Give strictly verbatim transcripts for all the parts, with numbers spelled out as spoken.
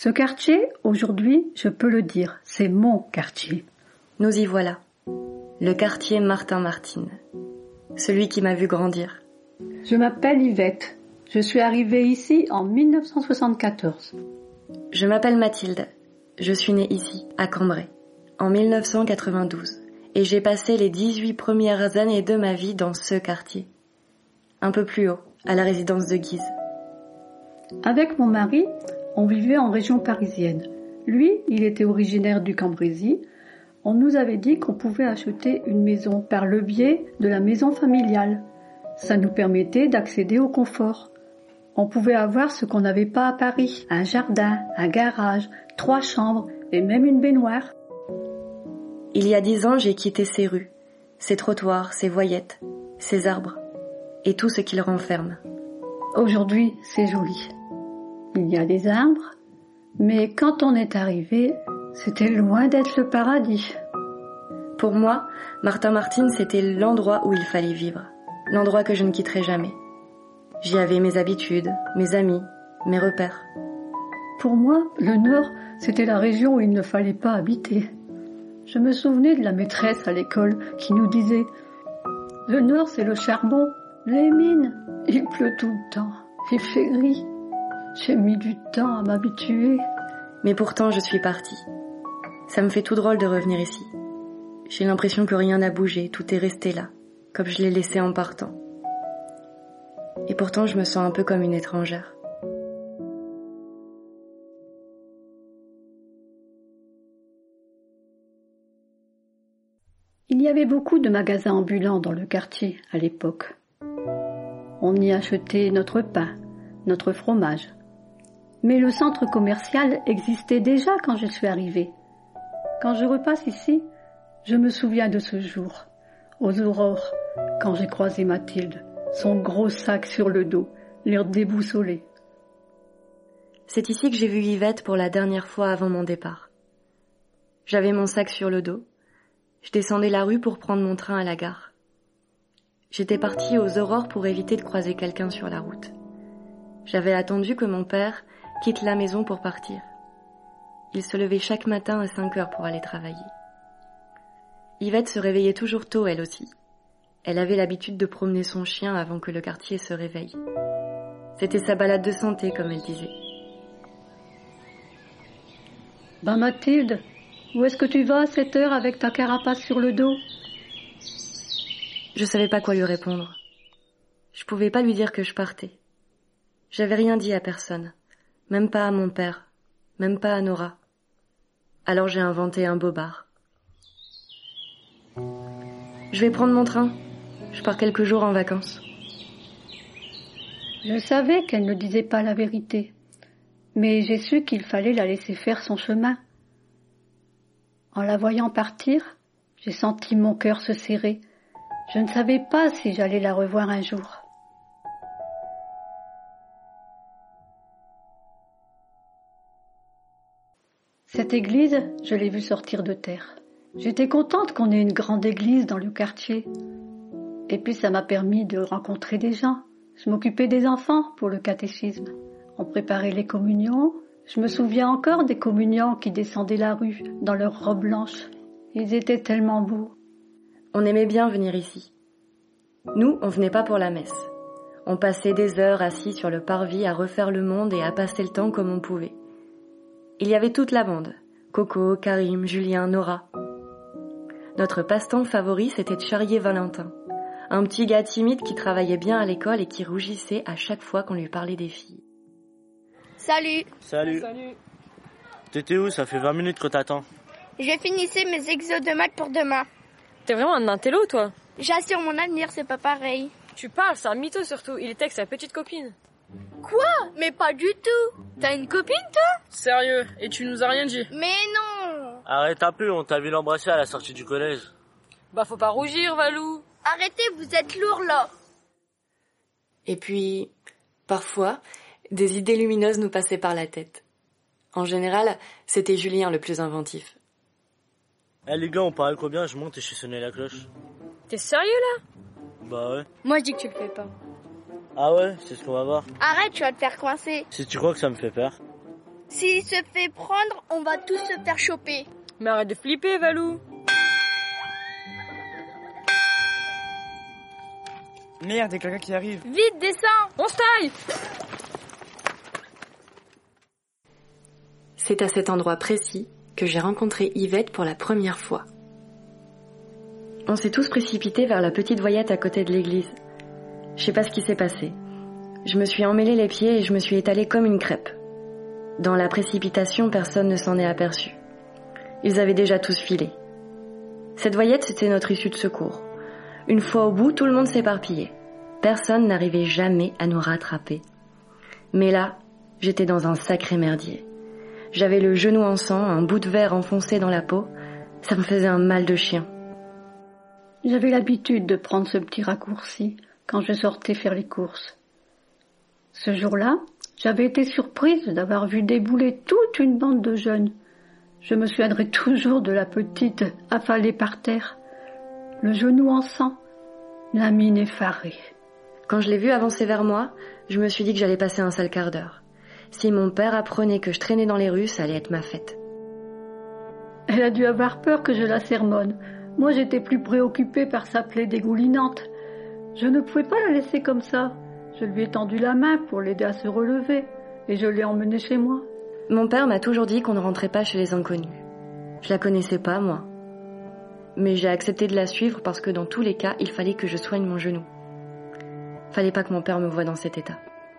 Ce quartier, aujourd'hui, je peux le dire, c'est mon quartier. Nous y voilà. Le quartier Martin-Martine. Celui qui m'a vu grandir. Je m'appelle Yvette. Je suis arrivée ici en dix-neuf cent soixante-quatorze. Je m'appelle Mathilde. Je suis née ici, à Cambrai, en dix-neuf cent quatre-vingt-douze. Et j'ai passé les dix-huit premières années de ma vie dans ce quartier. Un peu plus haut, à la résidence de Guise. Avec mon mari, on vivait en région parisienne. Lui, il était originaire du Cambrésis. On nous avait dit qu'on pouvait acheter une maison par le biais de la maison familiale. Ça nous permettait d'accéder au confort. On pouvait avoir ce qu'on n'avait pas à Paris, un jardin, un garage, trois chambres et même une baignoire. Il y a dix ans, j'ai quitté ces rues, ces trottoirs, ces voyettes, ces arbres et tout ce qu'ils renferment. Aujourd'hui, c'est joli. Il y a des arbres, mais quand on est arrivé, c'était loin d'être le paradis. Pour moi, Martin-Martine, c'était l'endroit où il fallait vivre, l'endroit que je ne quitterai jamais. J'y avais mes habitudes, mes amis, mes repères. Pour moi, le Nord, c'était la région où il ne fallait pas habiter. Je me souvenais de la maîtresse à l'école qui nous disait « Le Nord, c'est le charbon, les mines, il pleut tout le temps, il fait gris. » J'ai mis du temps à m'habituer. Mais pourtant, je suis partie. Ça me fait tout drôle de revenir ici. J'ai l'impression que rien n'a bougé, tout est resté là, comme je l'ai laissé en partant. Et pourtant, je me sens un peu comme une étrangère. Il y avait beaucoup de magasins ambulants dans le quartier à l'époque. On y achetait notre pain, notre fromage. Mais le centre commercial existait déjà quand je suis arrivée. Quand je repasse ici, je me souviens de ce jour, aux aurores, quand j'ai croisé Mathilde, son gros sac sur le dos, l'air déboussolé. C'est ici que j'ai vu Yvette pour la dernière fois avant mon départ. J'avais mon sac sur le dos. Je descendais la rue pour prendre mon train à la gare. J'étais partie aux aurores pour éviter de croiser quelqu'un sur la route. J'avais attendu que mon père quitte la maison pour partir. Il se levait chaque matin à cinq heures pour aller travailler. Yvette se réveillait toujours tôt, elle aussi. Elle avait l'habitude de promener son chien avant que le quartier se réveille. C'était sa balade de santé, comme elle disait. « Ben Mathilde, où est-ce que tu vas à cette heure avec ta carapace sur le dos ?» Je savais pas quoi lui répondre. Je pouvais pas lui dire que je partais. J'avais rien dit à personne, même pas à mon père, même pas à Nora. Alors j'ai inventé un bobard. Je vais prendre mon train. Je pars quelques jours en vacances. Je savais qu'elle ne disait pas la vérité, mais j'ai su qu'il fallait la laisser faire son chemin. En la voyant partir, j'ai senti mon cœur se serrer. Je ne savais pas si j'allais la revoir un jour. Cette église, je l'ai vue sortir de terre. J'étais contente qu'on ait une grande église dans le quartier. Et puis ça m'a permis de rencontrer des gens. Je m'occupais des enfants pour le catéchisme. On préparait les communions. Je me souviens encore des communiants qui descendaient la rue dans leurs robes blanches. Ils étaient tellement beaux. On aimait bien venir ici. Nous, on venait pas pour la messe. On passait des heures assis sur le parvis à refaire le monde et à passer le temps comme on pouvait. Il y avait toute la bande. Coco, Karim, Julien, Nora. Notre passe-temps favori, c'était de charrier Valentin. Un petit gars timide qui travaillait bien à l'école et qui rougissait à chaque fois qu'on lui parlait des filles. Salut. Salut. Salut. T'étais où? Ça fait vingt minutes que t'attends. J'ai finissé mes exos de maths pour demain. T'es vraiment un intello, toi? J'assure mon avenir, c'est pas pareil. Tu parles, c'est un mytho surtout. Il était avec sa petite copine. Quoi? Mais pas du tout. T'as une copine, toi? Sérieux? Et tu nous as rien dit? Mais non. Arrête un peu, on t'a vu l'embrasser à la sortie du collège. Bah faut pas rougir, Valou. Arrêtez, vous êtes lourd là. Et puis, parfois, des idées lumineuses nous passaient par la tête. En général, c'était Julien le plus inventif. Eh les gars, on parle combien? Je monte et je suis sonné la cloche. T'es sérieux là? Bah ouais. Moi je dis que tu le fais pas. Ah ouais, c'est ce qu'on va voir. Arrête, tu vas te faire coincer. Si tu crois que ça me fait peur. S'il se fait prendre, on va tous se faire choper. Mais arrête de flipper, Valou. Merde, y'a quelqu'un qui arrive. Vite, descends. On se taille. C'est à cet endroit précis que j'ai rencontré Yvette pour la première fois. On s'est tous précipités vers la petite voyette à côté de l'église. Je sais pas ce qui s'est passé. Je me suis emmêlé les pieds et je me suis étalée comme une crêpe. Dans la précipitation, personne ne s'en est aperçu. Ils avaient déjà tous filé. Cette voyette, c'était notre issue de secours. Une fois au bout, tout le monde s'éparpillait. Personne n'arrivait jamais à nous rattraper. Mais là, j'étais dans un sacré merdier. J'avais le genou en sang, un bout de verre enfoncé dans la peau. Ça me faisait un mal de chien. J'avais l'habitude de prendre ce petit raccourci quand je sortais faire les courses. Ce jour-là, j'avais été surprise d'avoir vu débouler toute une bande de jeunes. Je me souviendrai toujours de la petite affalée par terre, le genou en sang, la mine effarée. Quand je l'ai vue avancer vers moi, je me suis dit que j'allais passer un sale quart d'heure. Si mon père apprenait que je traînais dans les rues, ça allait être ma fête. Elle a dû avoir peur que je la sermonne. Moi, j'étais plus préoccupée par sa plaie dégoulinante. Je ne pouvais pas la laisser comme ça. Je lui ai tendu la main pour l'aider à se relever et je l'ai emmenée chez moi. Mon père m'a toujours dit qu'on ne rentrait pas chez les inconnus. Je la connaissais pas, moi. Mais j'ai accepté de la suivre parce que dans tous les cas, il fallait que je soigne mon genou. Fallait pas que mon père me voie dans cet état.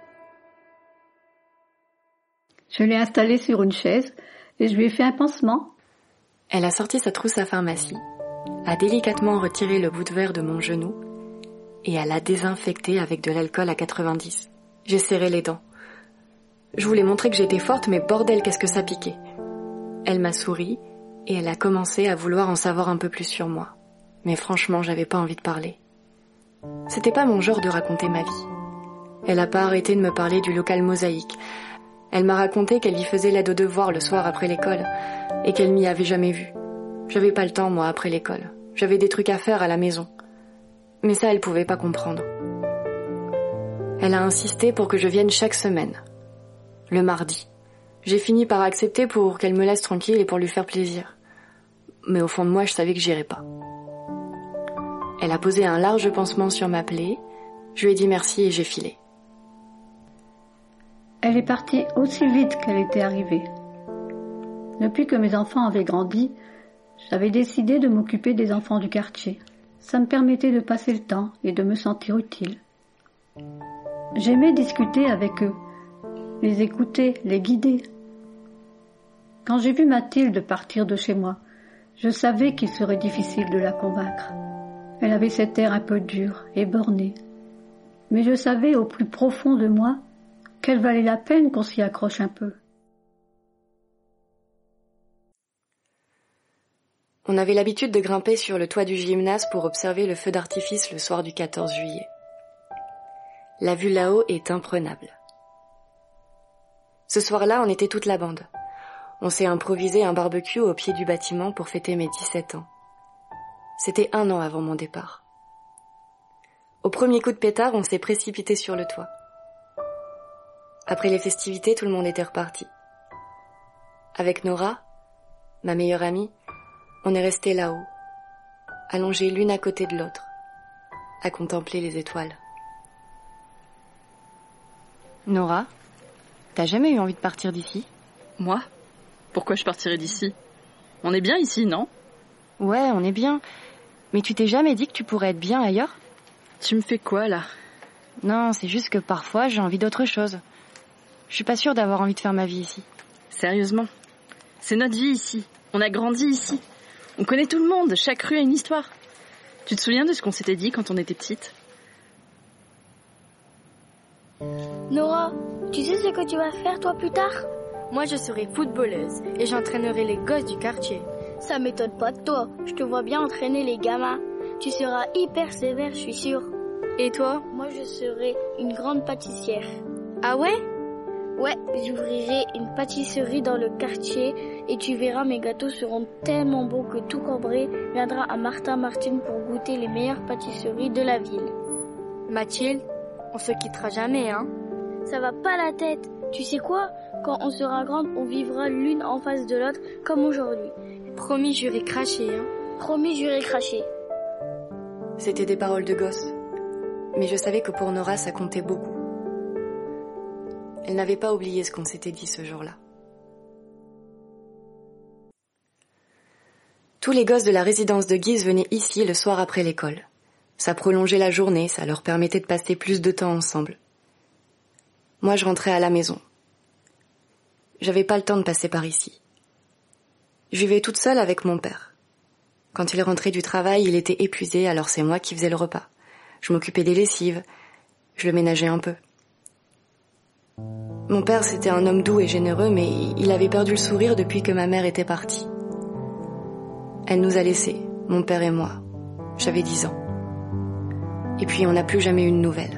Je l'ai installée sur une chaise et je lui ai fait un pansement. Elle a sorti sa trousse à pharmacie, a délicatement retiré le bout de verre de mon genou et elle l'a désinfecté avec de l'alcool à quatre-vingt-dix. J'ai serré les dents. Je voulais montrer que j'étais forte, mais bordel, qu'est-ce que ça piquait. Elle m'a souri et elle a commencé à vouloir en savoir un peu plus sur moi. Mais franchement, j'avais pas envie de parler. C'était pas mon genre de raconter ma vie. Elle a pas arrêté de me parler du local Mosaïque. Elle m'a raconté qu'elle y faisait l'aide aux devoirs le soir après l'école et qu'elle m'y avait jamais vue. J'avais pas le temps, moi, après l'école. J'avais des trucs à faire à la maison. Mais ça, elle pouvait pas comprendre. Elle a insisté pour que je vienne chaque semaine. Le mardi. J'ai fini par accepter pour qu'elle me laisse tranquille et pour lui faire plaisir. Mais au fond de moi, je savais que j'irais pas. Elle a posé un large pansement sur ma plaie. Je lui ai dit merci et j'ai filé. Elle est partie aussi vite qu'elle était arrivée. Depuis que mes enfants avaient grandi, j'avais décidé de m'occuper des enfants du quartier. Ça me permettait de passer le temps et de me sentir utile. J'aimais discuter avec eux, les écouter, les guider. Quand j'ai vu Mathilde partir de chez moi, je savais qu'il serait difficile de la convaincre. Elle avait cet air un peu dur et borné. Mais je savais au plus profond de moi qu'elle valait la peine qu'on s'y accroche un peu. On avait l'habitude de grimper sur le toit du gymnase pour observer le feu d'artifice le soir du quatorze juillet. La vue là-haut est imprenable. Ce soir-là, on était toute la bande. On s'est improvisé un barbecue au pied du bâtiment pour fêter mes dix-sept ans. C'était un an avant mon départ. Au premier coup de pétard, on s'est précipité sur le toit. Après les festivités, tout le monde était reparti. Avec Nora, ma meilleure amie, on est restés là-haut, allongés l'une à côté de l'autre, à contempler les étoiles. Nora, t'as jamais eu envie de partir d'ici ? Moi ? Pourquoi je partirais d'ici ? On est bien ici, non ? Ouais, on est bien. Mais tu t'es jamais dit que tu pourrais être bien ailleurs ? Tu me fais quoi, là ? Non, c'est juste que parfois, j'ai envie d'autre chose. Je suis pas sûre d'avoir envie de faire ma vie ici. Sérieusement ? C'est notre vie ici. On a grandi ici. On connaît tout le monde. Chaque rue a une histoire. Tu te souviens de ce qu'on s'était dit quand on était petite ? Nora, tu sais ce que tu vas faire toi plus tard ? Moi, je serai footballeuse et j'entraînerai les gosses du quartier. Ça m'étonne pas de toi. Je te vois bien entraîner les gamins. Tu seras hyper sévère, je suis sûre. Et toi ? Moi, je serai une grande pâtissière. Ah ouais ? Ouais, j'ouvrirai une pâtisserie dans le quartier et tu verras, mes gâteaux seront tellement beaux que tout Cambrai viendra à Martin Martin pour goûter les meilleures pâtisseries de la ville. Mathilde, on se quittera jamais, hein ? Ça va pas la tête. Tu sais quoi? Quand on sera grande, on vivra l'une en face de l'autre comme aujourd'hui. Promis, juré, craché, hein. Promis, juré, craché. C'était des paroles de gosse. Mais je savais que pour Nora, ça comptait beaucoup. Elle n'avait pas oublié ce qu'on s'était dit ce jour-là. Tous les gosses de la résidence de Guise venaient ici le soir après l'école. Ça prolongeait la journée, ça leur permettait de passer plus de temps ensemble. Moi, je rentrais à la maison. J'avais pas le temps de passer par ici. Je vivais toute seule avec mon père. Quand il rentrait du travail, il était épuisé, alors c'est moi qui faisais le repas. Je m'occupais des lessives, je le ménageais un peu. Mon père, c'était un homme doux et généreux, mais il avait perdu le sourire depuis que ma mère était partie. Elle nous a laissés, mon père et moi. J'avais dix ans. Et puis on n'a plus jamais eu de nouvelles.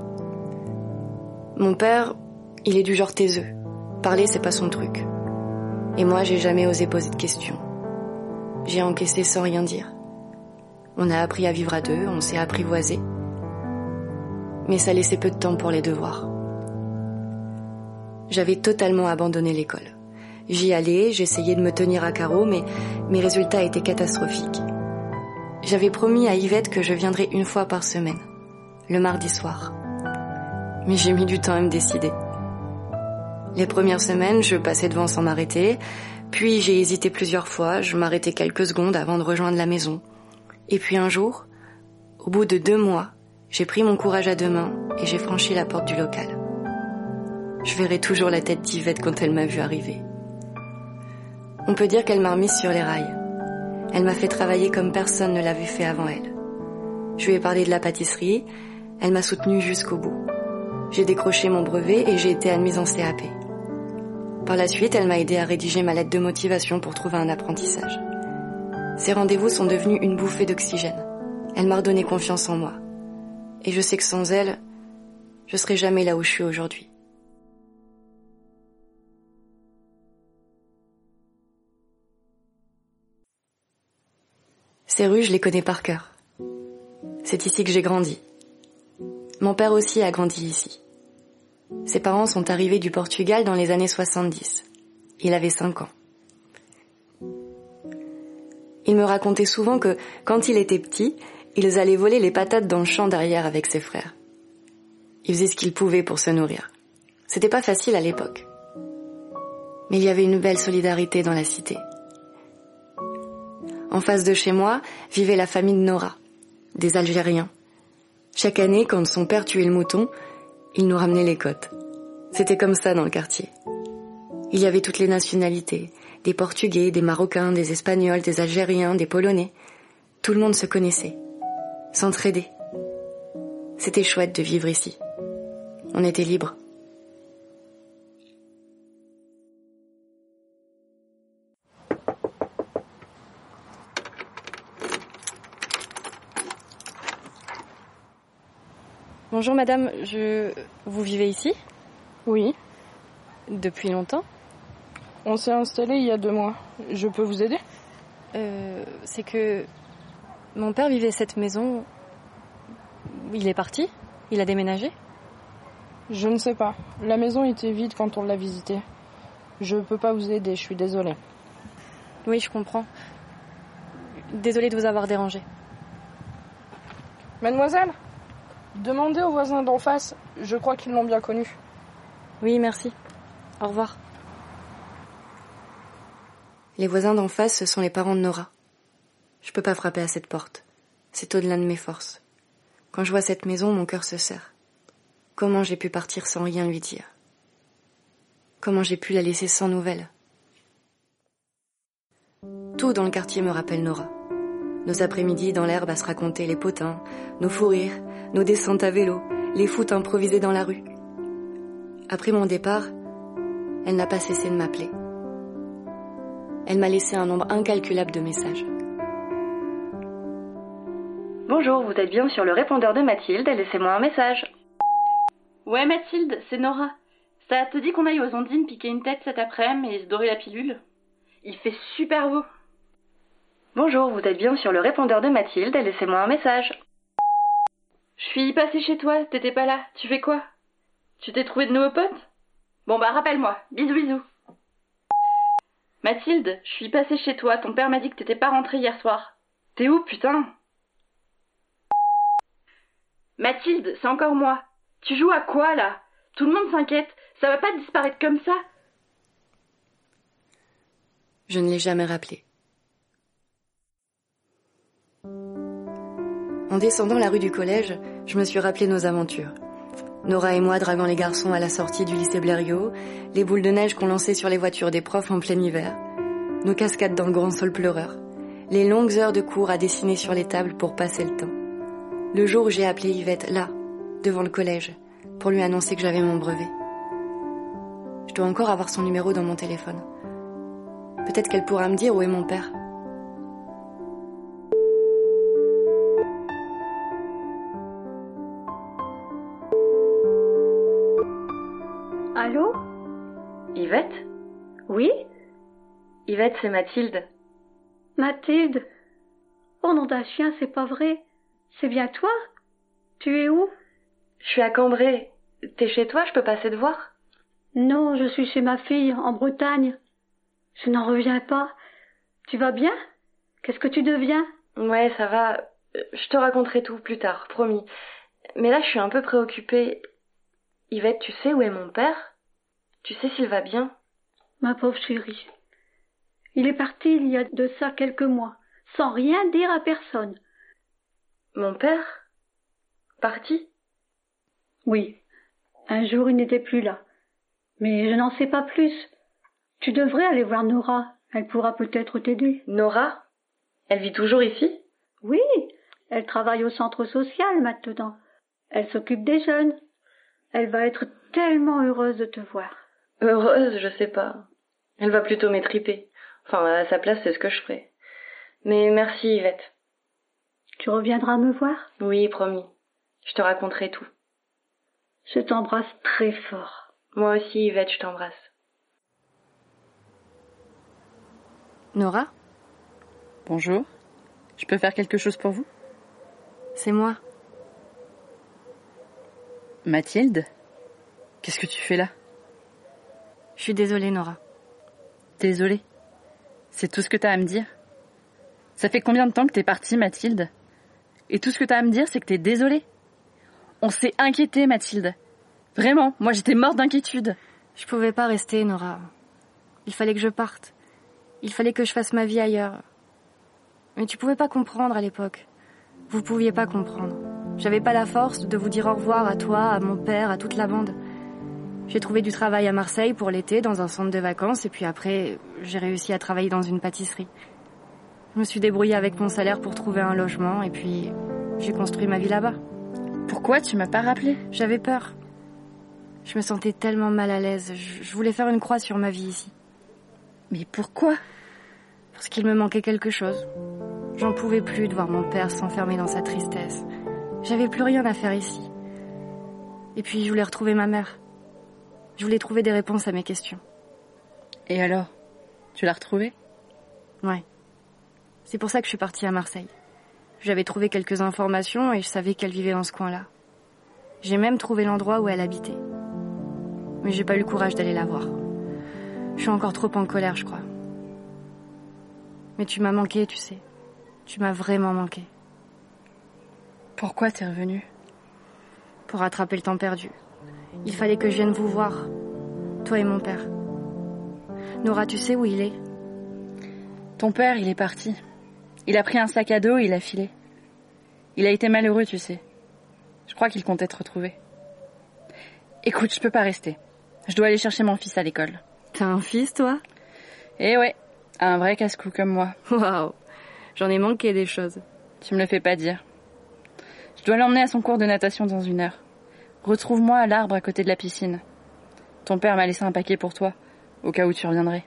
Mon père, il est du genre taiseux. Parler, c'est pas son truc. Et moi, j'ai jamais osé poser de questions. J'ai encaissé sans rien dire. On a appris à vivre à deux, on s'est apprivoisé. Mais ça laissait peu de temps pour les devoirs. J'avais totalement abandonné l'école. J'y allais, j'essayais de me tenir à carreau, mais mes résultats étaient catastrophiques. J'avais promis à Yvette que je viendrais une fois par semaine, le mardi soir. Mais j'ai mis du temps à me décider. Les premières semaines, je passais devant sans m'arrêter, puis j'ai hésité plusieurs fois, je m'arrêtais quelques secondes avant de rejoindre la maison. Et puis un jour, au bout de deux mois, j'ai pris mon courage à deux mains et j'ai franchi la porte du local. Je verrai toujours la tête d'Yvette quand elle m'a vue arriver. On peut dire qu'elle m'a remise sur les rails. Elle m'a fait travailler comme personne ne l'avait fait avant elle. Je lui ai parlé de la pâtisserie, elle m'a soutenue jusqu'au bout. J'ai décroché mon brevet et j'ai été admise en C A P. Par la suite, elle m'a aidé à rédiger ma lettre de motivation pour trouver un apprentissage. Ces rendez-vous sont devenus une bouffée d'oxygène. Elle m'a redonné confiance en moi. Et je sais que sans elle, je serais jamais là où je suis aujourd'hui. Ces rues, je les connais par cœur. C'est ici que j'ai grandi. Mon père aussi a grandi ici. Ses parents sont arrivés du Portugal dans les années soixante-dix. Il avait cinq ans. Il me racontait souvent que, quand il était petit, ils allaient voler les patates dans le champ derrière avec ses frères. Ils faisaient ce qu'ils pouvaient pour se nourrir. C'était pas facile à l'époque. Mais il y avait une belle solidarité dans la cité. En face de chez moi, vivait la famille de Nora, des Algériens. Chaque année, quand son père tuait le mouton, il nous ramenait les côtes. C'était comme ça dans le quartier. Il y avait toutes les nationalités, des Portugais, des Marocains, des Espagnols, des Algériens, des Polonais. Tout le monde se connaissait, s'entraidait. C'était chouette de vivre ici. On était libres. Bonjour madame, je... vous vivez ici? Oui. Depuis longtemps? On s'est installé il y a deux mois. Je peux vous aider? Euh, c'est que mon père vivait cette maison. Il est parti? Il a déménagé? Je ne sais pas. La maison était vide quand on l'a visitée. Je peux pas vous aider, je suis désolée. Oui, je comprends. Désolée de vous avoir dérangé. Mademoiselle, demandez aux voisins d'en face. Je crois qu'ils l'ont bien connu. Oui, merci. Au revoir. Les voisins d'en face, ce sont les parents de Nora. Je peux pas frapper à cette porte. C'est au-delà de mes forces. Quand je vois cette maison, mon cœur se serre. Comment j'ai pu partir sans rien lui dire? Comment j'ai pu la laisser sans nouvelles? Tout dans le quartier me rappelle Nora. Nos après-midi dans l'herbe à se raconter les potins, nos fous rires, nos descentes à vélo, les foot improvisés dans la rue. Après mon départ, elle n'a pas cessé de m'appeler. Elle m'a laissé un nombre incalculable de messages. Bonjour, vous êtes bien sur le répondeur de Mathilde, laissez-moi un message. Ouais Mathilde, c'est Nora. Ça te dit qu'on aille aux Ondines piquer une tête cet après-midi et se dorer la pilule? Il fait super beau. Bonjour, vous êtes bien sur le répondeur de Mathilde, laissez-moi un message. Je suis passée chez toi, t'étais pas là, tu fais quoi? Tu t'es trouvé de nouveaux potes? Bon bah rappelle-moi, bisous bisous. Mathilde, je suis passée chez toi, ton père m'a dit que t'étais pas rentrée hier soir. T'es où, putain? Mathilde, c'est encore moi. Tu joues à quoi, là? Tout le monde s'inquiète, ça va pas disparaître comme ça. Je ne l'ai jamais rappelé. En descendant la rue du collège, je me suis rappelé nos aventures. Nora et moi draguant les garçons à la sortie du lycée Blériot, les boules de neige qu'on lançait sur les voitures des profs en plein hiver, nos cascades dans le grand sol pleureur, les longues heures de cours à dessiner sur les tables pour passer le temps. Le jour où j'ai appelé Yvette, là, devant le collège, pour lui annoncer que j'avais mon brevet. Je dois encore avoir son numéro dans mon téléphone. Peut-être qu'elle pourra me dire où est mon père. Allô? Yvette? Oui? Yvette, c'est Mathilde. Mathilde? Oh nom d'un chien, c'est pas vrai. C'est bien toi? Tu es où? Je suis à Cambrai. T'es chez toi, je peux passer te voir? Non, je suis chez ma fille, en Bretagne. Je n'en reviens pas. Tu vas bien? Qu'est-ce que tu deviens? Ouais, ça va. Je te raconterai tout plus tard, promis. Mais là, je suis un peu préoccupée. Yvette, tu sais où est mon père? Tu sais s'il va bien? Ma pauvre chérie. Il est parti il y a de ça quelques mois, sans rien dire à personne. Mon père? Parti? Oui. Un jour, il n'était plus là. Mais je n'en sais pas plus. Tu devrais aller voir Nora. Elle pourra peut-être t'aider. Nora? Elle vit toujours ici? Oui. Elle travaille au centre social maintenant. Elle s'occupe des jeunes. Elle va être tellement heureuse de te voir. Heureuse, je sais pas. Elle va plutôt m'étriper. Enfin, à sa place, c'est ce que je ferai. Mais merci, Yvette. Tu reviendras me voir? Oui, promis. Je te raconterai tout. Je t'embrasse très fort. Moi aussi, Yvette, je t'embrasse. Nora? Bonjour. Je peux faire quelque chose pour vous? C'est moi. Mathilde? Qu'est-ce que tu fais là? Je suis désolée, Nora. Désolée? C'est tout ce que t'as à me dire? Ça fait combien de temps que t'es partie, Mathilde? Et tout ce que t'as à me dire, c'est que t'es désolée? On s'est inquiété, Mathilde. Vraiment, moi j'étais morte d'inquiétude. Je pouvais pas rester, Nora. Il fallait que je parte. Il fallait que je fasse ma vie ailleurs. Mais tu pouvais pas comprendre à l'époque. Vous pouviez pas comprendre. J'avais pas la force de vous dire au revoir à toi, à mon père, à toute la bande. J'ai trouvé du travail à Marseille pour l'été dans un centre de vacances et puis après, j'ai réussi à travailler dans une pâtisserie. Je me suis débrouillée avec mon salaire pour trouver un logement et puis j'ai construit ma vie là-bas. Pourquoi tu m'as pas rappelé? J'avais peur. Je me sentais tellement mal à l'aise. Je voulais faire une croix sur ma vie ici. Mais pourquoi? Parce qu'il me manquait quelque chose. J'en pouvais plus de voir mon père s'enfermer dans sa tristesse. J'avais plus rien à faire ici. Et puis je voulais retrouver ma mère. Je voulais trouver des réponses à mes questions. Et alors? Tu l'as retrouvée? Ouais. C'est pour ça que je suis partie à Marseille. J'avais trouvé quelques informations et je savais qu'elle vivait dans ce coin-là. J'ai même trouvé l'endroit où elle habitait. Mais j'ai pas eu le courage d'aller la voir. Je suis encore trop en colère, je crois. Mais tu m'as manqué, tu sais. Tu m'as vraiment manqué. Pourquoi t'es revenue? Pour rattraper le temps perdu. Il fallait que je vienne vous voir. Toi et mon père. Nora, tu sais où il est? Ton père, il est parti. Il a pris un sac à dos et il a filé. Il a été malheureux, tu sais. Je crois qu'il comptait te retrouver. Écoute, je peux pas rester. Je dois aller chercher mon fils à l'école. T'as un fils, toi? Eh ouais, un vrai casse-cou comme moi. Waouh, j'en ai manqué des choses. Tu me le fais pas dire. Je dois l'emmener à son cours de natation dans une heure. Retrouve-moi à l'arbre à côté de la piscine. Ton père m'a laissé un paquet pour toi, au cas où tu reviendrais.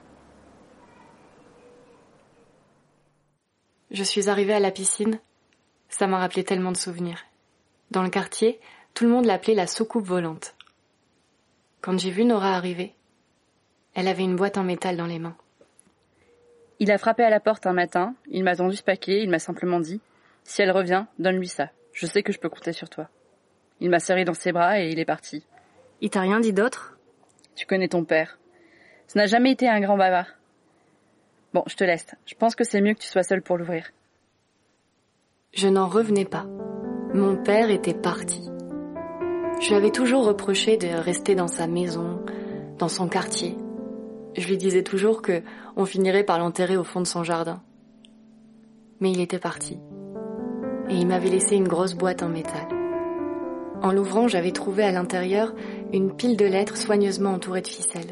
Je suis arrivée à la piscine. Ça m'a rappelé tellement de souvenirs. Dans le quartier, tout le monde l'appelait la soucoupe volante. Quand j'ai vu Nora arriver, elle avait une boîte en métal dans les mains. Il a frappé à la porte un matin, il m'a tendu ce paquet, il m'a simplement dit « Si elle revient, donne-lui ça. Je sais que je peux compter sur toi. » Il m'a serré dans ses bras et il est parti. Il t'a rien dit d'autre? Tu connais ton père. Ça n'a jamais été un grand bavard. Bon, je te laisse. Je pense que c'est mieux que tu sois seule pour l'ouvrir. Je n'en revenais pas. Mon père était parti. Je lui avais toujours reproché de rester dans sa maison, dans son quartier. Je lui disais toujours que on finirait par l'enterrer au fond de son jardin. Mais il était parti. Et il m'avait laissé une grosse boîte en métal. En l'ouvrant, j'avais trouvé à l'intérieur une pile de lettres soigneusement entourée de ficelles.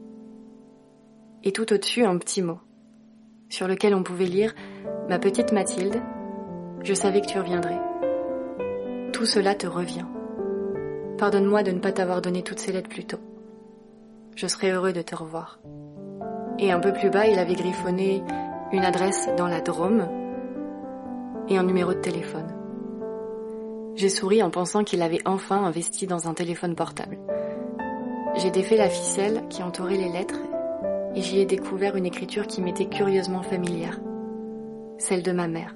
Et tout au-dessus, un petit mot, sur lequel on pouvait lire « Ma petite Mathilde, je savais que tu reviendrais. Tout cela te revient. Pardonne-moi de ne pas t'avoir donné toutes ces lettres plus tôt. Je serais heureux de te revoir. » Et un peu plus bas, il avait griffonné une adresse dans la Drôme et un numéro de téléphone. J'ai souri en pensant qu'il avait enfin investi dans un téléphone portable. J'ai défait la ficelle qui entourait les lettres et j'y ai découvert une écriture qui m'était curieusement familière, celle de ma mère.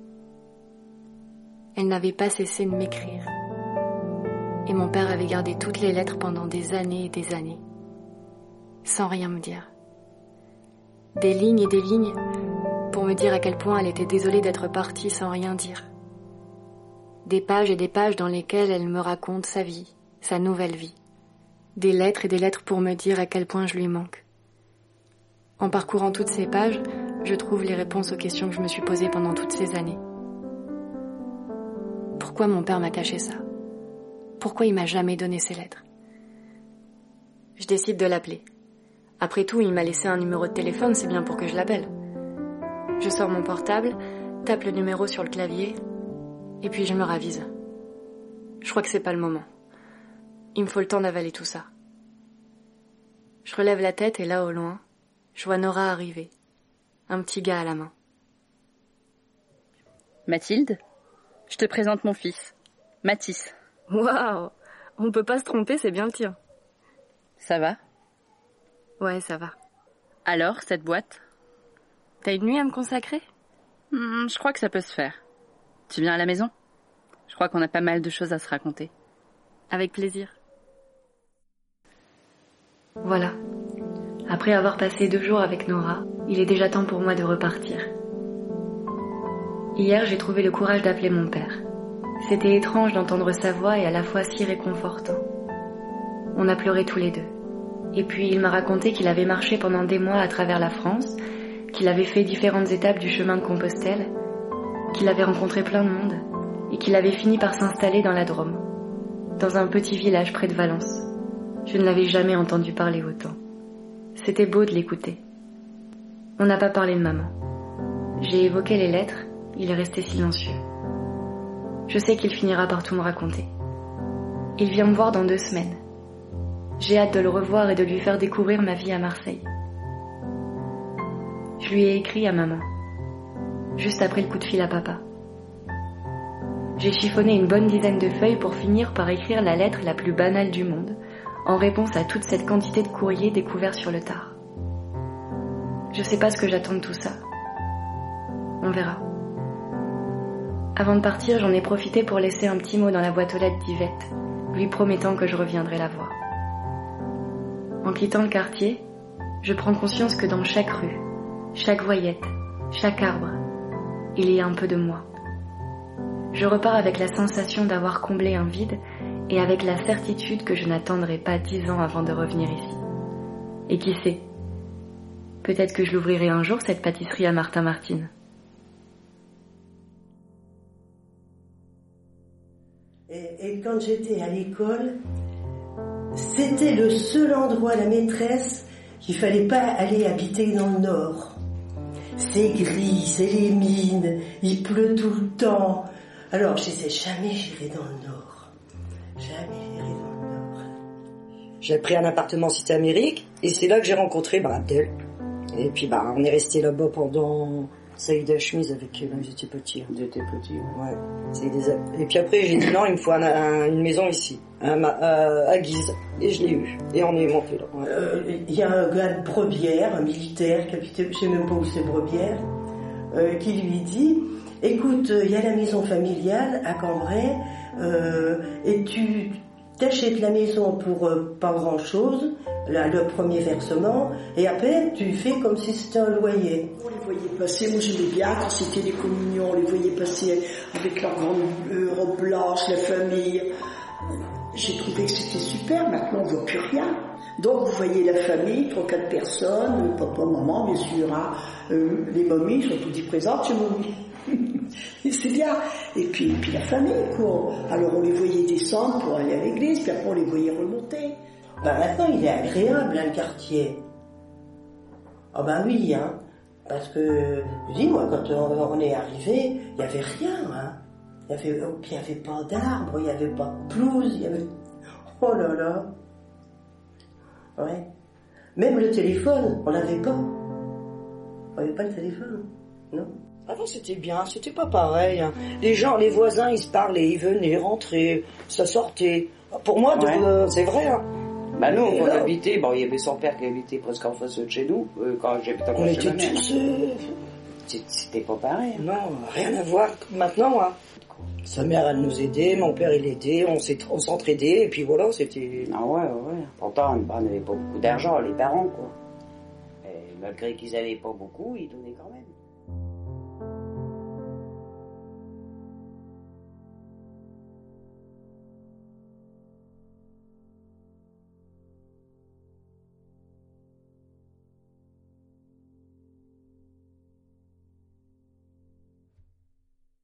Elle n'avait pas cessé de m'écrire. Et mon père avait gardé toutes les lettres pendant des années et des années, sans rien me dire. Des lignes et des lignes pour me dire à quel point elle était désolée d'être partie sans rien dire. Des pages et des pages dans lesquelles elle me raconte sa vie, sa nouvelle vie. Des lettres et des lettres pour me dire à quel point je lui manque. En parcourant toutes ces pages, je trouve les réponses aux questions que je me suis posées pendant toutes ces années. Pourquoi mon père m'a caché ça ? Pourquoi il m'a jamais donné ces lettres ? Je décide de l'appeler. Après tout, il m'a laissé un numéro de téléphone, c'est bien pour que je l'appelle. Je sors mon portable, tape le numéro sur le clavier, et puis je me ravise. Je crois que c'est pas le moment. Il me faut le temps d'avaler tout ça. Je relève la tête et là, au loin, je vois Nora arriver. Un petit gars à la main. Mathilde, je te présente mon fils, Mathis. Waouh, on peut pas se tromper, c'est bien le tien. Ça va ? Ouais, ça va. Alors, cette boîte ? T'as une nuit à me consacrer ? hmm, Je crois que ça peut se faire. Tu viens à la maison ? Je crois qu'on a pas mal de choses à se raconter. Avec plaisir. Voilà. Après avoir passé deux jours avec Nora, il est déjà temps pour moi de repartir. Hier, j'ai trouvé le courage d'appeler mon père. C'était étrange d'entendre sa voix et à la fois si réconfortant. On a pleuré tous les deux. Et puis il m'a raconté qu'il avait marché pendant des mois à travers la France, qu'il avait fait différentes étapes du chemin de Compostelle, qu'il avait rencontré plein de monde et qu'il avait fini par s'installer dans la Drôme, dans un petit village près de Valence. Je ne l'avais jamais entendu parler autant. C'était beau de l'écouter. On n'a pas parlé de maman. J'ai évoqué les lettres, il est resté silencieux. Je sais qu'il finira par tout me raconter. Il vient me voir dans deux semaines. J'ai hâte de le revoir et de lui faire découvrir ma vie à Marseille. Je lui ai écrit à maman, juste après le coup de fil à papa. J'ai chiffonné une bonne dizaine de feuilles pour finir par écrire la lettre la plus banale du monde, en réponse à toute cette quantité de courriers découverts sur le tard. Je sais pas ce que j'attends de tout ça. On verra. Avant de partir, j'en ai profité pour laisser un petit mot dans la boîte aux lettres d'Yvette, lui promettant que je reviendrai la voir. En quittant le quartier, je prends conscience que dans chaque rue, chaque voyette, chaque arbre, il y a un peu de moi. Je repars avec la sensation d'avoir comblé un vide et avec la certitude que je n'attendrai pas dix ans avant de revenir ici. Et qui sait, peut-être que je l'ouvrirai un jour, cette pâtisserie à Martin Martine. Et, et quand j'étais à l'école, c'était le seul endroit, la maîtresse, qu'il fallait pas aller habiter dans le nord. C'est gris, c'est les mines, il pleut tout le temps. Alors je disais, jamais j'irai dans le nord. Jamais j'irai dans le nord. J'ai pris un appartement Cité Amérique et c'est là que j'ai rencontré bah, Abdel. Et puis bah, on est resté là-bas pendant... Saïd Hachmiz avec quand j'étais petit. Vous étiez petit, ouais. ouais. Des... Et puis après j'ai dit non, il me faut un, un, une maison ici, un, à, à Guise. Et je l'ai eu. Et on est monté là. Il ouais. euh, y a un gars de Brebière, un militaire qui habitait, je sais même pas où c'est Brebière, euh, qui lui dit, écoute, il y a la maison familiale à Cambrai, euh, et tu, t'achètes la maison pour euh, pas grand-chose, là, le premier versement, et après tu fais comme si c'était un loyer. On les voyait passer, moi j'aimais bien quand c'était les communions, on les voyait passer avec leur grande euh, robe blanche, la famille. J'ai trouvé que c'était super, maintenant on voit plus rien. Donc vous voyez la famille, trois, quatre personnes, papa, maman bien sûr, hein. euh, les mamies sont toutes présentes chez mamie. C'est bien. Et puis, et puis la famille, quoi. Alors on les voyait descendre pour aller à l'église, puis après on les voyait remonter. Ben maintenant il est agréable, hein, le quartier. Ah ben oui, hein. Parce que, je dis moi, quand on, on est arrivé, il n'y avait rien, hein. Il n'y avait, il y avait pas d'arbres, il n'y avait pas de pelouse, il y avait... Oh là là. Ouais. Même le téléphone, on l'avait pas. On n'avait pas le téléphone, non. Avant c'était bien, c'était pas pareil. Hein. Les gens, les voisins, ils se parlaient, ils venaient, rentraient, ça sortait. Pour moi, ouais. de, euh, c'est vrai. Hein. Bah nous, on habitait, bon, il y avait son père qui habitait presque en face de chez nous, euh, quand j'habitais encore chez ma mère. On était tous... Euh... C'était pas pareil. Hein. Non, rien à voir maintenant. Hein. Sa mère, elle nous aidait, mon père, il aidait, on, on s'entraidait, et puis voilà, c'était... Ah ouais, ouais. Pourtant, on n'avait pas beaucoup d'argent, les parents, quoi. Et malgré qu'ils avaient pas beaucoup, ils donnaient quand même.